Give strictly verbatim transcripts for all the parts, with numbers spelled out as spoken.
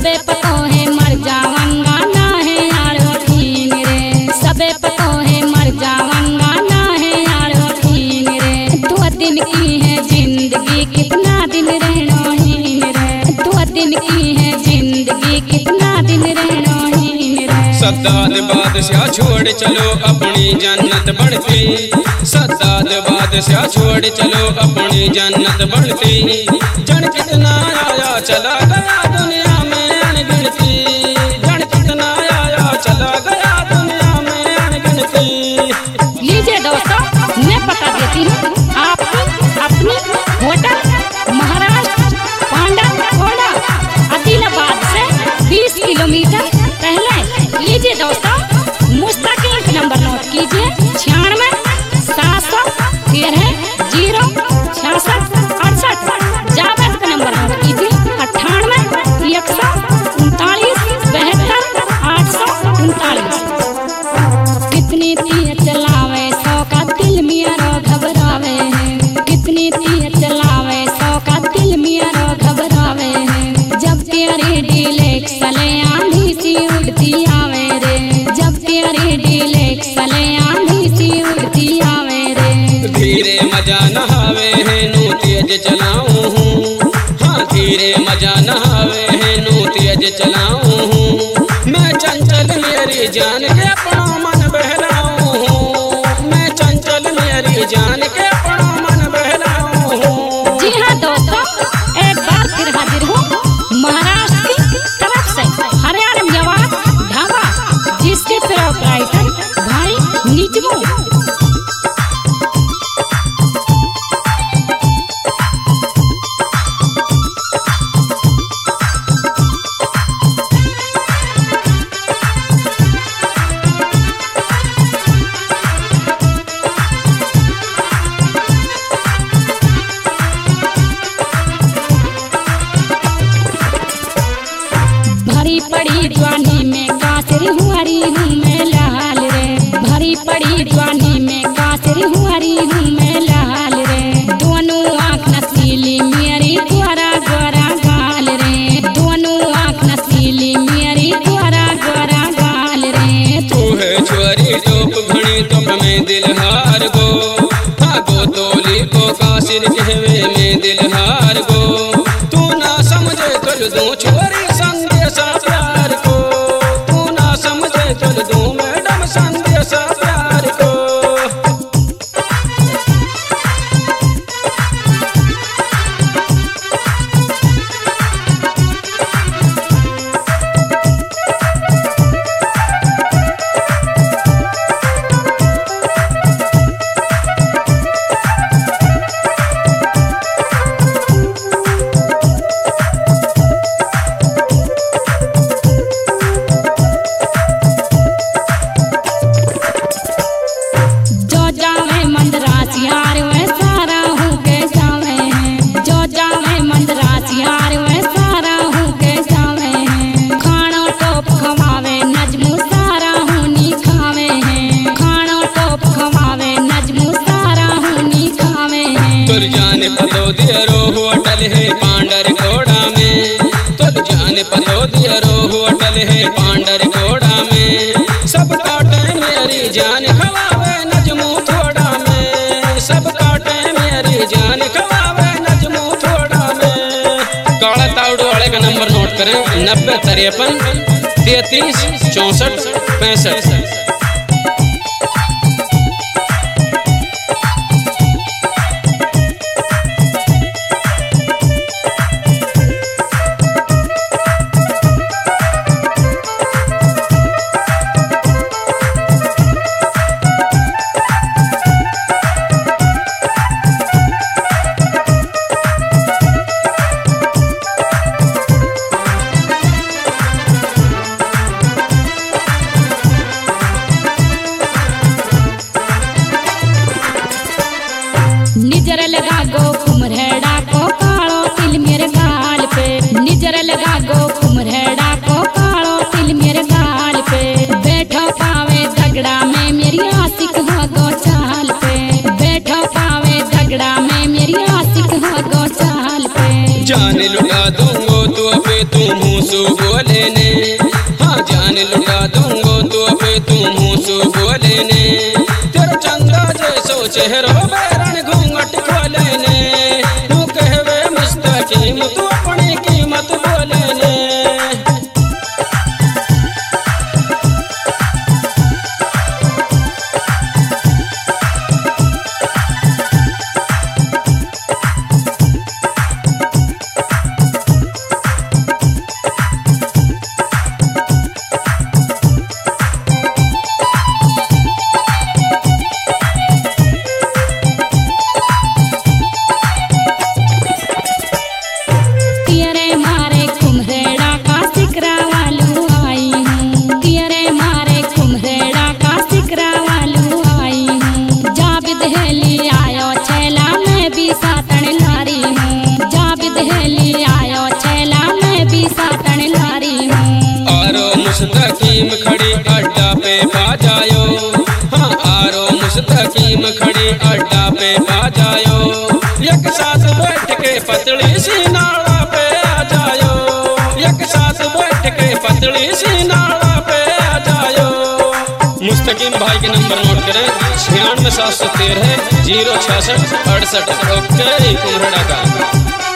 सबे पतो है मर जावंगा ना है यार वकील रे, सबे पतो है मर जावंगा ना है यार वकील रे। दो दिन की है जिंदगी कितना दिन रहना हीन रे, दो दिन की है जिंदगी कितना दिन रहना हीन रे। सद्दाद बादशाह छोड़ चलो अपनी जन्नत बढ़ती, सद्दाद बादशाह छोड़ चलो अपनी जन्नत बढ़ती। जन कितना आया चला गया दुनिया में अनगिनती, जन कितना आया चला गया दुनिया में अनगिनती। लीजिए दोस्तों, मैं बता देती हूँ आपको अपनी होटल महाराष्ट्र पांडवकोड़ा आदिलाबाद से बीस किलोमीटर पहले। लीजिए दोस्तों, मुस्तकिल नंबर नोट कीजिए छियानवे सात सौ तेरह जीरो छियासठ अड़सठ। जावेद का नंबर नोट कीजिए अट्ठानवे एक सौ उनतालीस बहत्तर आठ सौ उनतालीस। कितनी तीर चलावे सौ का दिल मियारो घबरावे है, कितनी तीर चलावे सौ का दिल मियारो घबरावे है। जब तेरी डीलेक्स चले आंधी सी उड़ती आवे रे, जब तेरी डीलेक्स चले आंधी सी उड़ती आवे रे। धीरे मजा नहावे है नू तेज चलाऊं हूँ, हाँ धीरे मजा नहावे है नू तेज चलाऊं हूँ। मैं चंचल मेरी जान के अपना मन बहलाऊं हूँ, मैं चंचल मेरी जान के अपना मन बहलाऊं हूँ। जी हाँ दोस्तों, एक बार फिर हाजिर हूँ महाराष्ट्र की तरफ से हरियाणा जवाब ढाबा, जिसके प्रोप्राइटर भाई निजमू। भरी पड़ी जवानी में कासिर हुआरी हूँ मैं लाल रे, भरी पड़ी जवानी में कासिर हुआरी हूँ मैं लाल रे। दोनों आँख नसीली मेरी द्वारा द्वारा गाल रे, दोनों आँख नसीली मेरी द्वारा द्वारा गाल रे। तू है छोरी टोप घड़ी टोप में दिल हार गो, हाँ गो तोली को कासिर कहवे में दिल हार गो। तू ना समझे कर दूं छोरी संदेशा प्यार को, तू ना समझे कर दूं मैडम संदेशा प्यार को। जो जावे मंदरास यार वह सारा हूँ के जावे हैं, जो जावे मंदरास यार वह सारा हूँ के जावे हैं। खाना टोप खवावे नजमू सारा हूँ नी खावे हैं, खाना टोप खवावे नजमू सारा हूँ नी खावे हैं। तुल जाने पतो दियरो होटल है पांडरकोड़ा में, तुल जाने पतो दियरो होटल है पांडरकोड़ा में। सब काटे मेरी जान खवावे नजमू थोड़ा में, सब काटे मेरी जान खवावे नजमू थोड़ा में। काला तावड़ू वाले का नंबर नोट करें नब्बे तिरपन तैतीस चौसठ पैंसठ। निजर लगा गो कुमरहेड़ा को कालो तिल मेरे गाल पे, निजर लगा गो कुमरहेड़ा को कालो तिल मेरे गाल पे। बैठो पावे झगड़ा में मेरी आशिक हो गो चाल पे, बैठो पावे झगड़ा में मेरी आशिक हो गो चाल पे। जान लुटा दूंगो तो पे तू मुँह मुँह बोले ने, हाँ जान लुटा दूंगो तो पे तू मुँह बोले ने। तेरा चंदा जैसो चेहरो बैरन घूंघट खोले ने, तू कहवे मुस्तकीम तू अपनी कीमत बोले ने। मुस्तकीम खड़ी अड्डा पे बाजायो, हाँ आरो मुस्तकीम खड़ी अड्डा पे बाजायो। एक साथ बैठ के पतली सी नाला पे आ जायो, एक साथ बैठ के पतली सी नाला पे आ जायो। मुस्तकीम भाई के नंबर नोट करें, छियानवे सात सौ तेरह जीरो छियासठ अड़सठ। ओके कुम्हड़ा का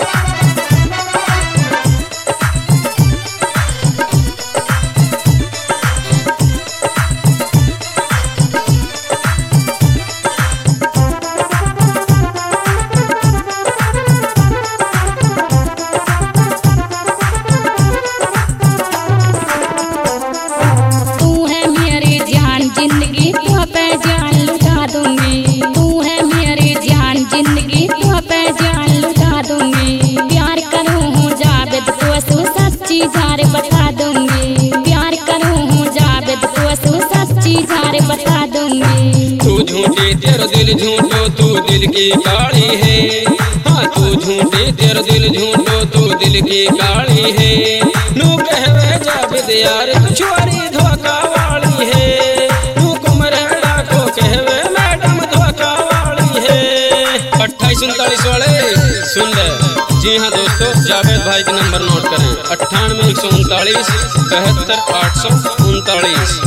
झारे बता दूंगी, प्यार करूँ हूँ जावेद को सच्ची झारे बता दूंगी। तू झूठी तेरा दिल झूठो तू दिल की काली है, हाँ तू झूठी तेरा दिल झूठो तू दिल की काली है। नू कहवे जावेद यार तू छुआरी धोखा वाली है, नू कुम्हड़ा को कहवे मैडम धोखा वाली है। अट्ठाईस उनतालीस वाले सुन ले। जी हाँ दोस्तों, जावेद भाई का नंबर नोट करें, अट्ठानवे एक सौ उनतालीस बहत्तर आठ सौ उनतालीस।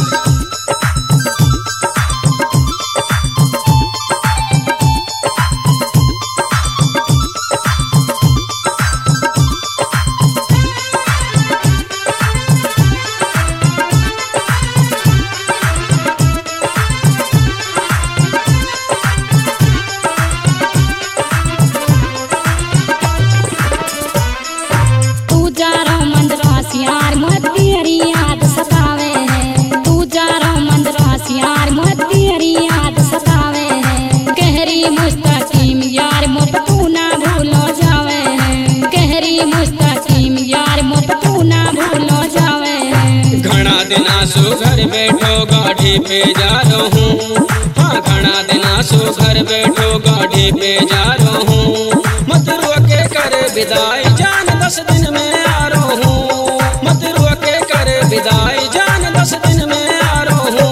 सो घर बैठो गाड़ी पे जा रहा हूँ, हाँ घना दिना सो घर बैठो गाड़ी पे जा रहा हूँ। मत रोके करे विदाई जान दस दिन में आ रहा हूँ, मत रोके करे विदाई जान दस दिन में आ रहा हूँ।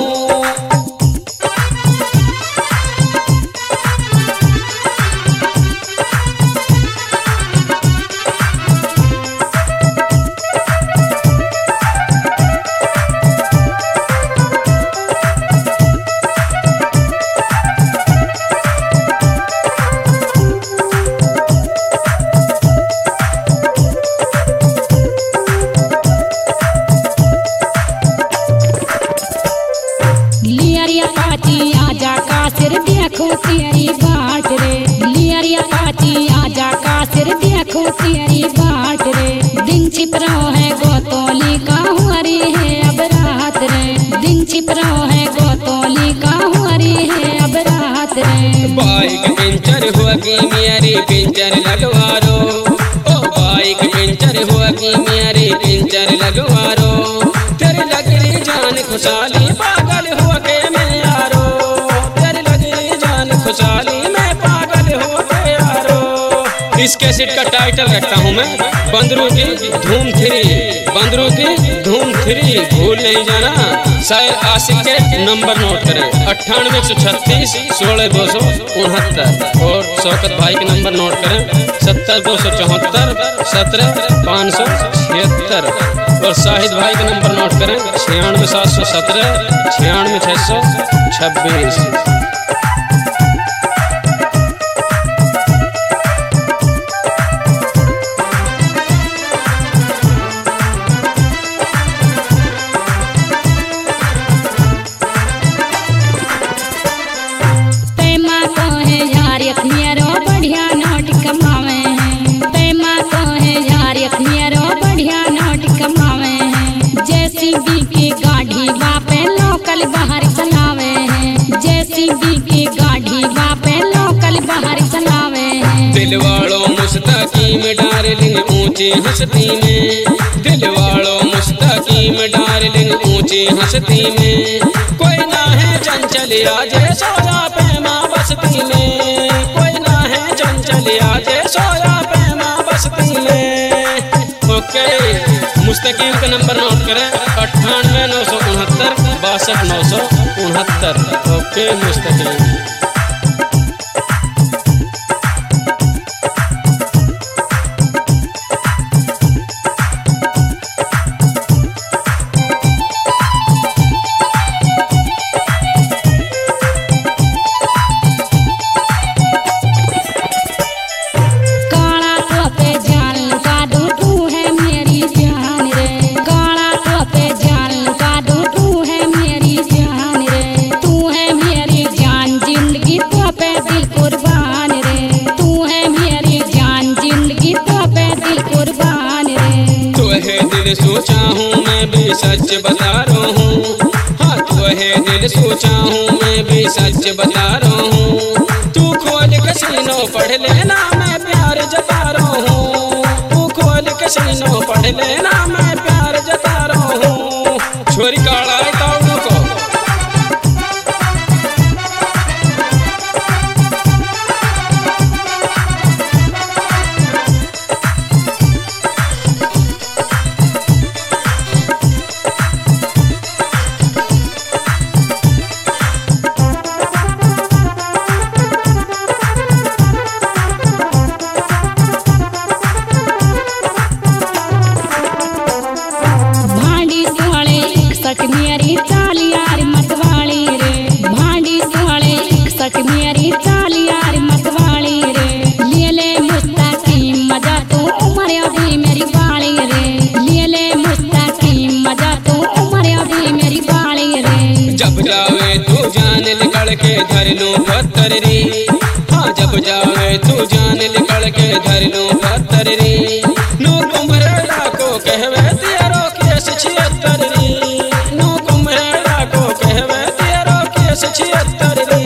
देखो तेरी बाट रे, लियरिया पाची आजा का सिर देखो तेरी बाट रे। दिन छिप रहो है गोतोली का हुआरी है अब रात रे, दिन छिप रहो है गोतोली का हुआरी है अब रात रे। बाइक पंचर हुआ कि मेरी पंचर लगवा रो, ओ बाइक पंचर हुआ कि मेरी पंचर लगवा रो। तेरी लगली जान खुशहाली पागल हुआ के मैं यारो, तेरी लगली जान खुशहाली मैं पागल हुआ के यारो। इस कैसेट का टाइटल रखता हूँ मैं बंदरों की धूम थ्री, बंदरों की धूम थ्री भूल नहीं जाना। शायर आशिक के नंबर नोट करें अट्ठानवे एक सौ छत्तीस सोलह दो सौ उनहत्तर। और शौकत भाई के नंबर नोट करें सत्तर दो सौ चौहत्तर सत्रह पाँच सौ छिहत्तर। और शाहिद भाई का नंबर नोट करें छियानवे सात सौ सत्रह छियानवे छः सौ छब्बीस। बाहर चलावे हैं जेसीबी की गाड़ी बापे लोकल बाहर चलावे हैं। दिल वालों मुस्तकीम डार्लिंग ऊंची हस्ती में। दिल वालों मुस्तकीम डार्लिंग ऊंची हस्ती में। कोई ना है चंचल आजे सोया पैमा बस्ती में। कोई ना है चंचल आजे सोया पैमा बस्ती में। ओके मुस्तकीम का नंबर नोट करें अट्ठानवे नौ सौ उनहत्तर बासठ नौ सौ उनहत्तर। ओके मुस्तकीम। सोचा हूँ मैं भी सच बता रहा हूँ। हाँ तू है दिल सोचा हूँ मैं भी सच बता रहा हूँ। तू खोल कसीनो पढ़ लेना मैं प्यार जता रहा हूँ। तू खोल कसीनो पढ़ लेना मैं प्यार जता रहा हूँ। छोरी काला ताऊ को मेरी चाल यार मतवाली रे। भांडी सोले इकसठ मेरी चाल यार मतवाली रे। ले ले मुस्तकीम मजा तो उम्र अभी मेरी बाली रे। ले ले मुस्तकीम मजा तो उम्र अभी मेरी बाली रे। जब जावे तू जान निकल के धर लूं पत्थर रे। हाँ जब जावे तू जान निकल के धर लूं पत्थर रे। नो कुम्हरा को कहवे तेरो केस छिहत्तर रे। छिहत्तर रे।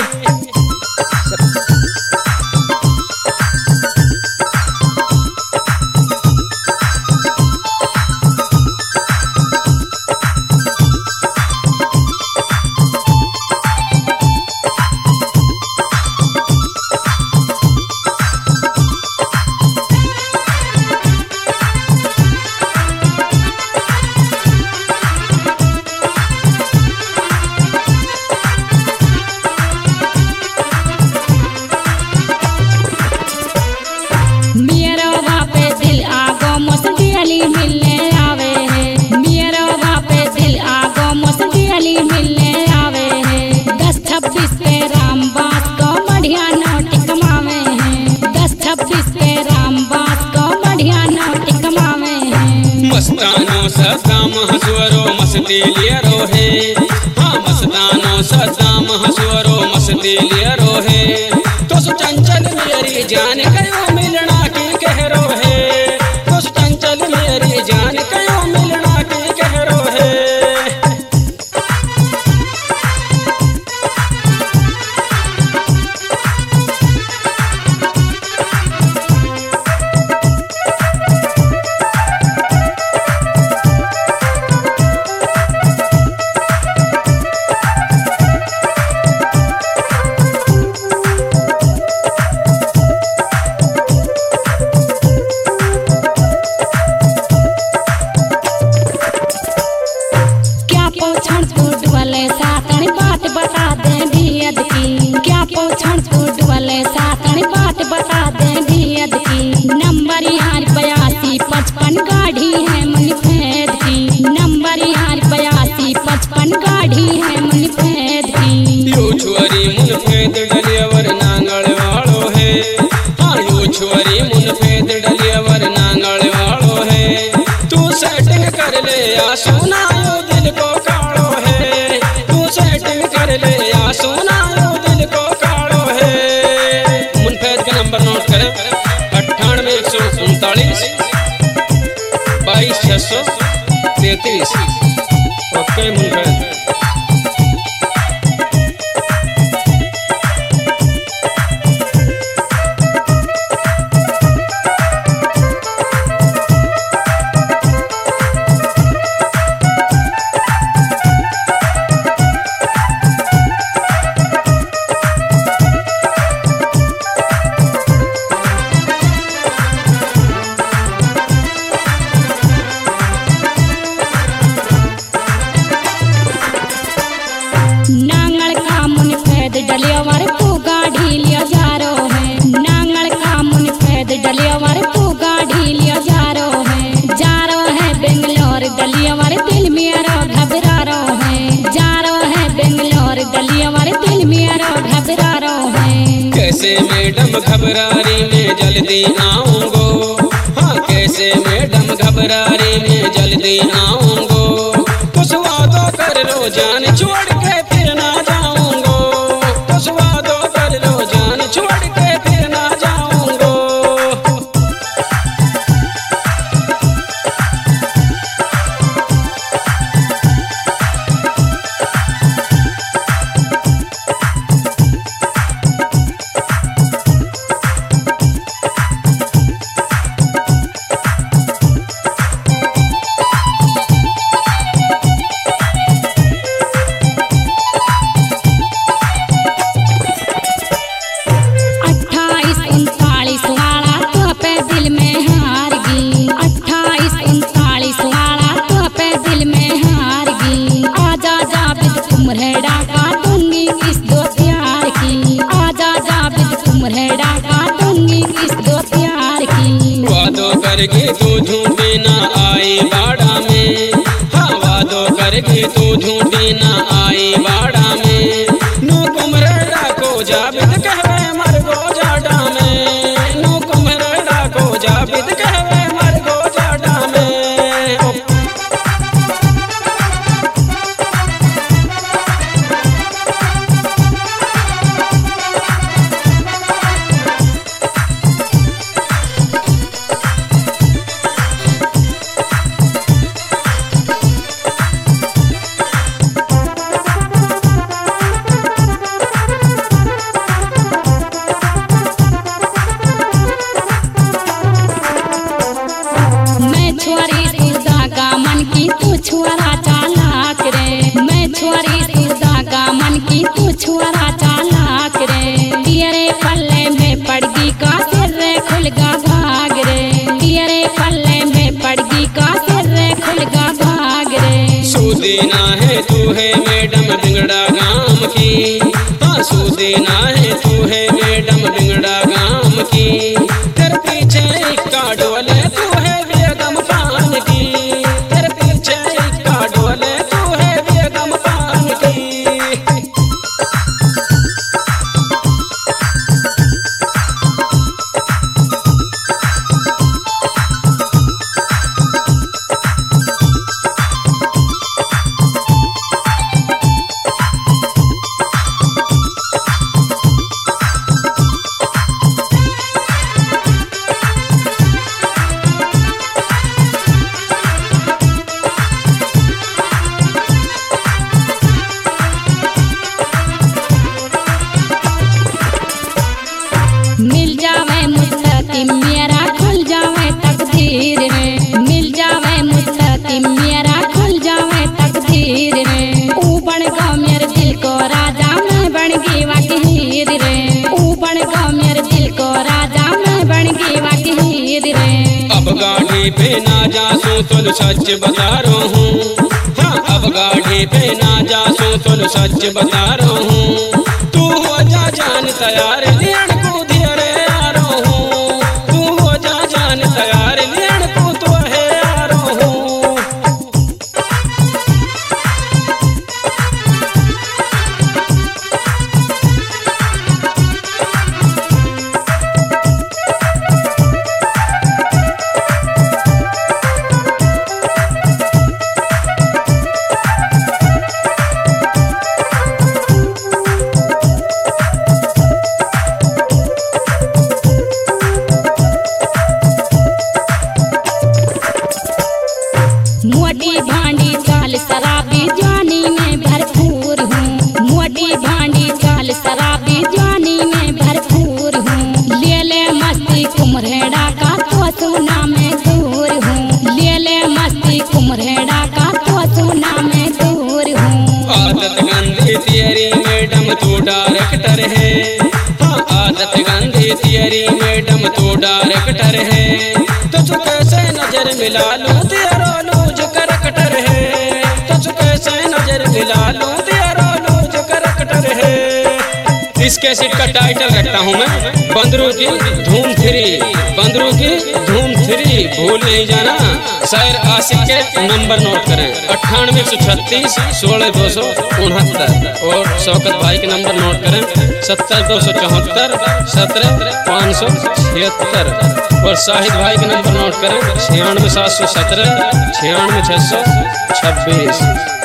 मस्तानो सदाम हसुरो मस्ती लियरो है। हाँ मस्तानो सदाम हसुरो मस्ती लियरो है। तो चंचल मेरी जान कयो मिलना की कहरो है। तो चंचल मेरी जान कयो मिलना की कहरो है। सेटिंग कर ले आ सोना यो दिल को काढ़ो है, तू सेटिंग कर ले आ सोना यो दिल को काढ़ो है। मुनफैद का नंबर नोट करें, अट्ठानवे एक सौ उनतालीस बाईस छह सौ तैतीस। ओके मुनफैद। नांगल का मुनफैद डलियावर तू गाड़ी लिया जा रो है, नांगल का मुनफैद डलियावर तू गाड़ी लिया जा रो है। जा रो है बेंगलोर डलियावर दिल मेरा घबरा रो है, जा रो है बेंगलोर डलियावर दिल मेरा घबरा रो है। कैसे मैडम घबरारी में जल्दी आऊंगो, हाँ कैसे मैडम घबरारी में जल्दी आऊंगो। कुछ वादो कर लो जान छोड़ के फिर ना जाऊंगो, कुछ वादो कर लो जान छोड़ के फिर ना जाऊंगो। वादो करके तू झूठी ना आई बाड़ा में, हाँ वादो करके तू झूठी ना आई बाड़ा में। नू कुमरेड़ा को जाबिद कहवे मर गो जाडा में, नू कुमरेड़ा को जाबिद कहवे मर गो जाडा में। छुआरा चालाक रे, मैं छुआरी सुधा का मन की तू छुआरा चालाक रे। तेरे पल्ले में पड़गी का सिर रे खुलगा भाग रे, तेरे पल्ले में पड़गी का सिर रे खुलगा भाग रे। सुदीना है तू है मैडम बिंगड़ा गाम की, हाँ सुदीना है तू है मैडम बिंगड़ा गाम की। तेरे पीछे इक्का डोले तू है बेगम पान की, तेरे पीछे इक्का डोले तू है बेगम पान की। मिल जावे मुस्तकी मेरा खुल जावे तकदीर रे, मिल जावे मुस्तकी मेरा खुल जावे तकदीर रे। ऊ बन गो मेरे दिल को राजा मैं बन गई वकीर रे, ऊ बन गो मेरे दिल को राजा मैं बन गई वकीर रे। अब गाड़ी पे ना जासूं तुल सच बता रहा हूँ, हाँ अब गाड़ी पे ना जासूं तुल सच बता रहा हूँ। तू हो जा जान तैयार लेन को धीरे आ रहा हूँ, तू हो जा जान तैयार लेन को तो है आ रहा हूँ। मोटी भांडी चाल शराबी जवानी में भरपूर हूँ। मोटी भांडी चाल शराबी जवानी में भरपूर हूँ। ले ले मस्ती कुम्हरेड़ा का तो सोना में दूर हूँ। ले ले मस्ती कुम्हरेड़ा का तो सोना में दूर हूँ। आदत गंदी तेरी मैडम तू डायरेक्टर है। हाँ आदत गंदी तेरी मैडम तू डायरेक्टर है। तुझको कैसे नजर मिला लूं तेरा लूज करकटर है। तुझको कैसे नजर मिला लूं तेरा लूज करकटर है। इस कैसेट का टाइटल रखता हूँ मैं बंदरों की धूम थ्री। बंदरों की धूम थ्री भूल नहीं जाना। शायर आशिक के नंबर नोट करें अट्ठानवे एक सौ छत्तीस सोलह दो सौ उनहत्तर और शौकत भाई के नंबर नोट करें सत्तर दो सौ चौहत्तर सत्रह पाँच सौ छिहत्तर और शाहिद भाई के नंबर नोट करें छियानवे सात सौ सत्रह छियानवे छः सौ छब्बीस।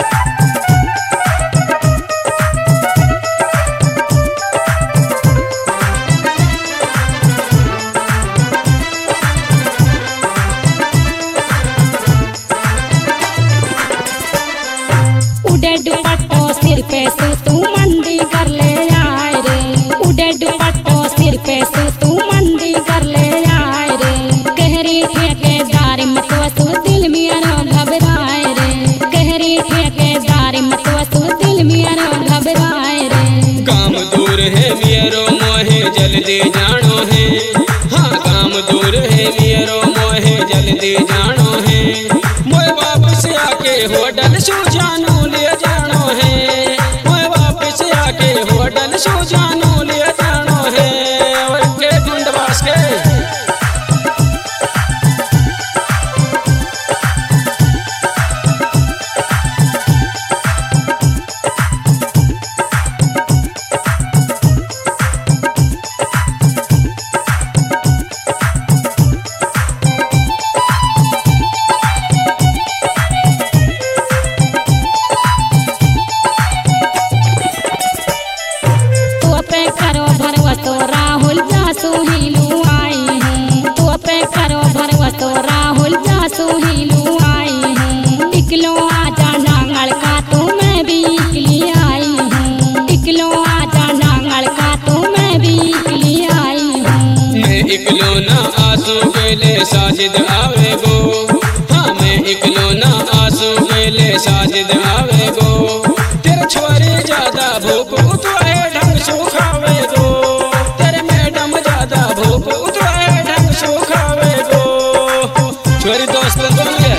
उड़े दुपट्टो सिर पे से तू मंदी कर ले आए रे। उड़े दुपट्टो सिर पे से तू मंदी कर ले आए रे। गहरी ठेकेदारी में तो तू दिल मेरा घबराए रे। गहरी ठेकेदारी में तो तू दिल मेरा घबराए रे। काम दूर है मेरो मोहे जल्दी जानो है। हाँ काम दूर है मेरो मोहे जल्दी जानो है। मोए वापस आके होटल सो जानो ले जानो है। मोए वापस आके होटल सो जानो ले जानो है। और के गुंडवास के करो भरवा तो राहुल जासू ही लू आई हूँ। तो पे करो भरवा तो राहुल जासू ही लू आई हूँ। इकलो आजा नांगल का तो मैं भी इकली आई हूँ। इकलो आजा नांगल का तो मैं भी इकली आई हूँ। मैं इकलो ना आंसू गेले साजिद आवे गो। हाँ मैं इकलो ना आंसू गेले साजिद आवे गो। तेरे छोरी ज्यादा भूख तो है ढंग सुखावे गो। तेरे मैडम ज्यादा भूख तो है ढंग सुखावे गो। छोरी दोस्त बन गए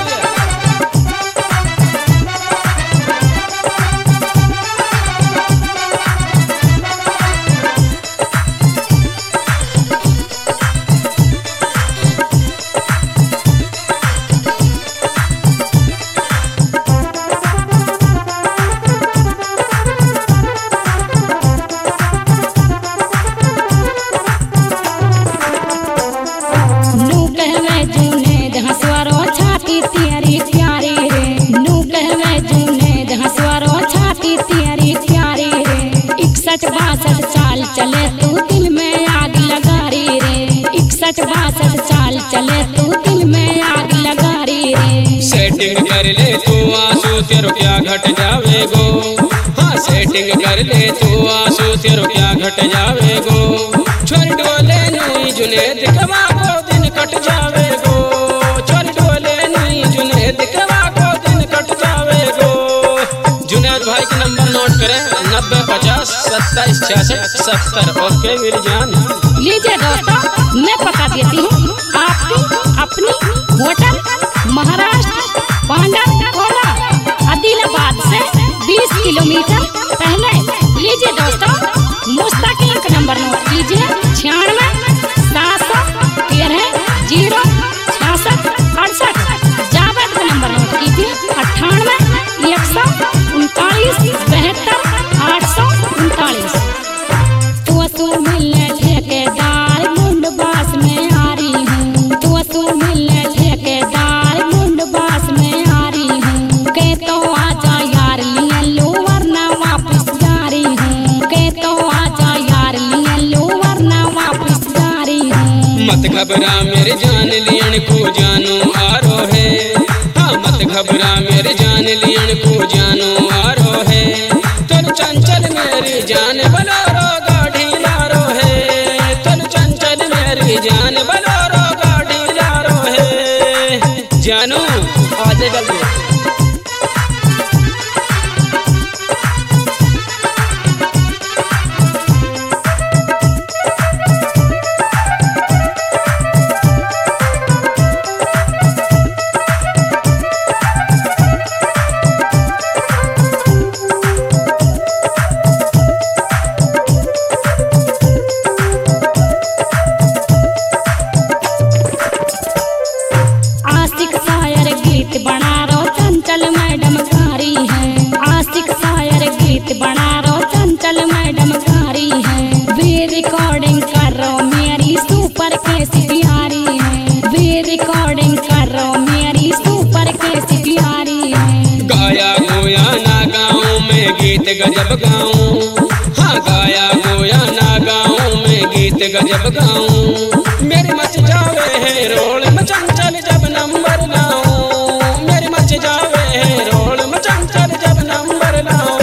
इकसठ बासठ साल चले तू दिल में आग लगा रही रे। इकसठ बासठ साल चले तू दिल में आग लगा रही रे। सेटिंग कर ले तू आंसू तेरो क्या घट जावे गो। हाँ सेटिंग कर ले तू आंसू तेरो क्या घट जावे गो। छोरी डोले नहीं जुनेद कवा को दिन कट जावे गो। छोरी डोले नहीं जुनेद कवा को दिन कट जावे गो। जुनेद भाई के नंबर नोट करें नब्बे पचास सत्ताईस छियासठ सत्तर और के मेरी जान। लीजिए दोस्तों मैं बता देती हूँ आपकी अपनी होटल महाराष्ट्र पांडरकोड़ा आदिलाबाद से बीस किलोमीटर पहले। लीजिए दोस्तों मुस्तकिल का नंबर नोट कीजिए छियानवे सात सौ तेरह जीरो छियासठ अड़सठ। जावेद का नंबर नोट कीजिए अट्ठानवे एक सौ उनतालीस बहत्तर आठ सौ उनतालीस। तो तू मिलने ठेकेदार मुंडबास में आ रही हूँ। तो तू मिलने ठेकेदार मुंडबास में आ रही हूँ। के तो आजा यार लिए लो वरना वापस जा रही हूँ। के तो आजा यार लिए लो वरना वापस जा रही हूँ। मत घबरा मेरे जान लियन को जानू आरो है। हाँ मत घबरा मेरी जान लियन को जानो आरो है तुल चंचल मेरी जान बलोरो गाड़ी लारो है तुल चंचल मेरी जान बलोरो गाड़ी लारो है जानू आजे जल्दी बना रो चंचल मैडम कारी है वे रिकॉर्डिंग कर रो मेरी सुपर कैसी प्यारी है वे रिकॉर्डिंग कर रो मेरी सुपर कैसी प्यारी है गाया गोया ना गाँव में गीत गजब गाऊं हाँ गाया गोया ना गाँव में गीत गजब गाऊं मेरी मच जावे है रोल में चंचल जब नंबर लाऊं मेरी मच जावे है रोल में चंचल जब नंबर लाऊं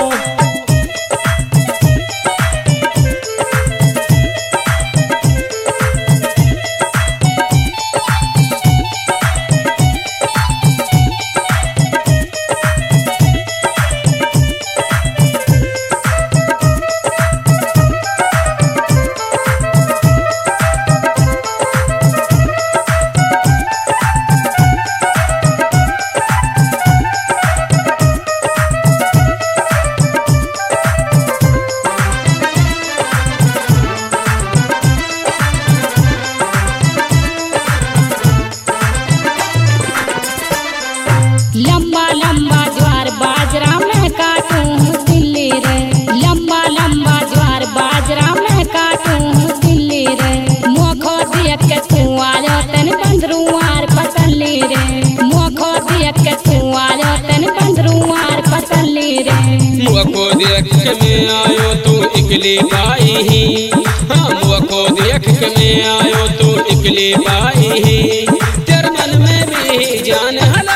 लंबा लंबा ज्वार बाजरा मैं काटूं दिल्ली रे लंबा लंबा ज्वार बाजरा मैं काटूं दिल्ली रे मोखो देख के तू आयो तन बंदरुआर पतली रे मोखो देख के तू आयो तन बंदरुआर पतली रे मुझको देख के मैं आयो तू इकली पाई ही हाँ मुझको देख के मैं आयो तू इकली पाई ही तेरे मन में भी जान हला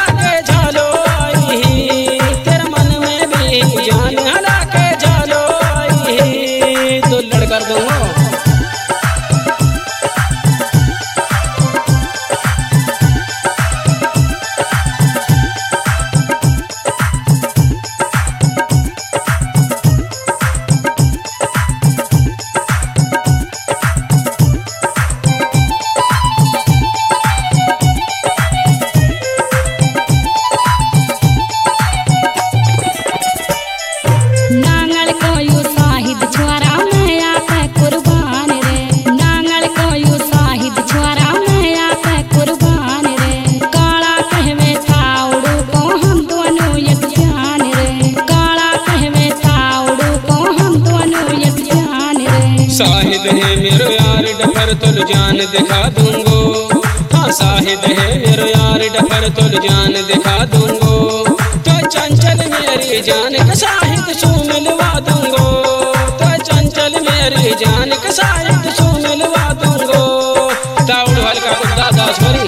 कर दूंगा नांगल को यू साहिद छोरा शाहिद है मेरो यार डफर तुल जान दिखा दूंगो हाँ शाहिद है मेरो यार डफर तुल जान दिखा दूंगो तो चंचल मेरी जान का शाहिद सू मिलवा दूंगो तो चंचल मेरी जान का शाहिद सू मिलवा दूंगो दाऊद हल्का कुत्ता दासवरी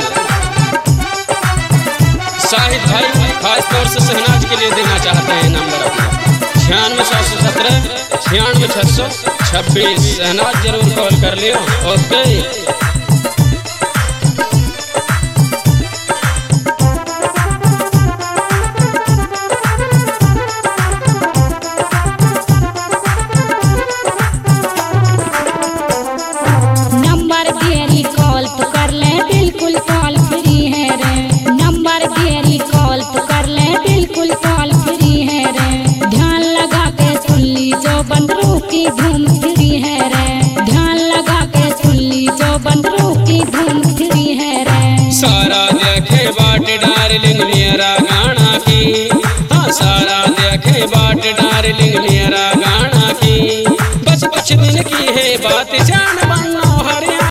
शाहिद भाई खास तौर से शहनाज के लिए देना चाहते हैं नंबर अपना छियानवे सात सौ सत्रह छियानवे छह सौ छब्बीस शहनाज जरूर कॉल कर लियो ओके। नंबर देरी कॉल तो कर ले बिल्कुल कॉल फ्री है रे नंबर देरी कॉल तो कर ले बिल्कुल कॉल फ्री है रे ध्यान लगा के सुन ली जो बंदरों की धूम फ्री है रे ध्यान लगा के सुन ली जो बंदरों की धूम फ्री है रे सारा देखे बाट डार्लिंग मेरा गाना की हाँ सारा देखे बाट डार्लिंग मेरा गाना की बस कुछ दिन की है बात जान बनना